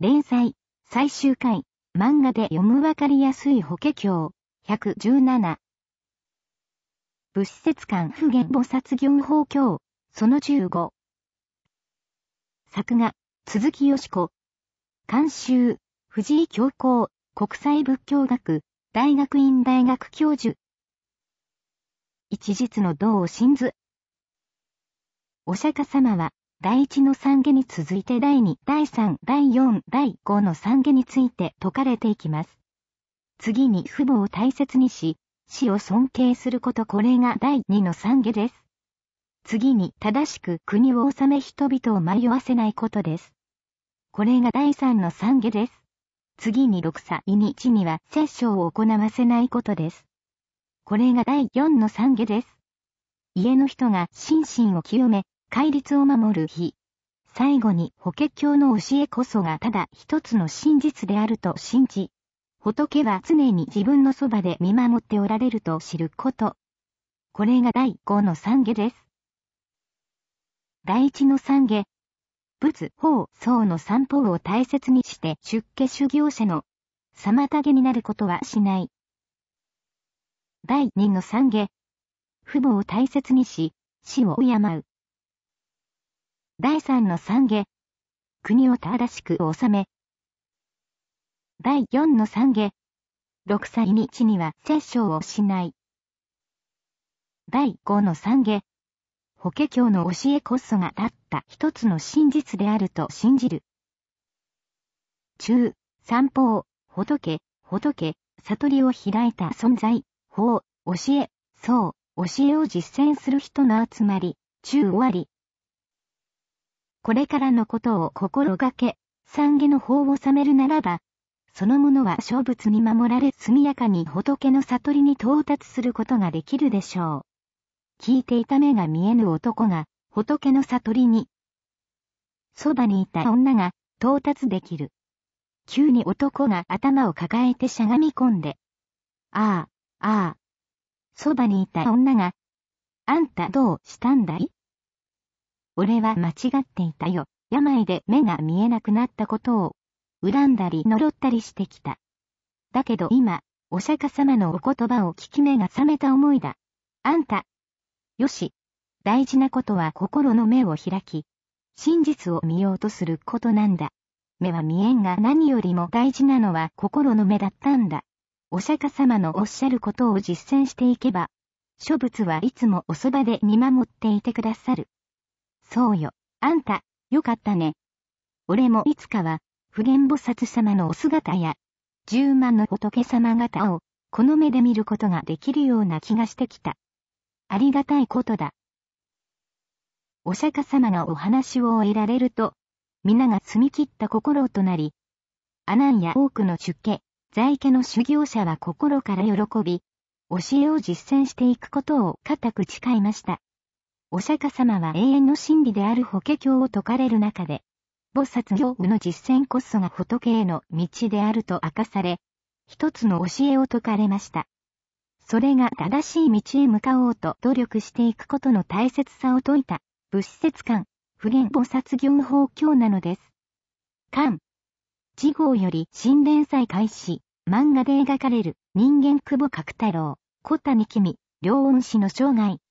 連載、最終回、漫画で読むわかりやすい法華経、117。仏説観普賢菩薩行法経、その15。作画、鈴木よし子。監修、藤井教皇、国際仏教学、大学院大学教授。一日の道真図。お釈迦様は、第一の三下に続いて第二、第三、第四、第五の三下について説かれていきます。次に父母を大切にし、死を尊敬すること、これが第二の三下です。次に正しく国を治め人々を迷わせないことです。これが第三の三下です。次に六差異日には殺生を行わせないことです。これが第四の三下です。家の人が心身を清め、戒律を守る日。最後に法華経の教えこそがただ一つの真実であると信じ、仏は常に自分のそばで見守っておられると知ること。これが第五の三下です。第一の三下。仏、法、僧の三法を大切にして出家修行者の妨げになることはしない。第二の三下。父母を大切にし、死を敬う。第三の三下。国を正しく治め。第四の三下。六差異日には殺生をしない。第五の三下。法華経の教えこそがたった一つの真実であると信じる。中、三法、仏、悟りを開いた存在、法、教え、僧、教えを実践する人の集まり、中終わり。これからのことを心がけ、三下の法を治めるならば、そのものは諸仏に守られ速やかに仏の悟りに到達することができるでしょう。聞いていた目が見えぬ男が仏の悟りに、そばにいた女が到達できる。急に男が頭を抱えてしゃがみ込んで、ああ、ああ。そばにいた女が、あんたどうしたんだい？俺は間違っていたよ。病で目が見えなくなったことを、恨んだり呪ったりしてきた。だけど今、お釈迦様のお言葉を聞き目が覚めた思いだ。あんた。よし。大事なことは心の目を開き、真実を見ようとすることなんだ。目は見えんが何よりも大事なのは心の目だったんだ。お釈迦様のおっしゃることを実践していけば、諸仏はいつもおそばで見守っていてくださる。そうよ。あんた、よかったね。俺もいつかは、普賢菩薩様のお姿や、10万の仏様方を、この目で見ることができるような気がしてきた。ありがたいことだ。お釈迦様がお話を終えられると、皆が澄み切った心となり、阿難や多くの出家、在家の修行者は心から喜び、教えを実践していくことを固く誓いました。お釈迦様は永遠の真理である法華経を説かれる中で、菩薩行の実践こそが仏への道であると明かされ、一つの教えを説かれました。それが正しい道へ向かおうと努力していくことの大切さを説いた、仏説観、普賢菩薩行法経なのです。観。次号より新連載開始、漫画で描かれる人間久保角太郎、小谷公、両恩師の生涯。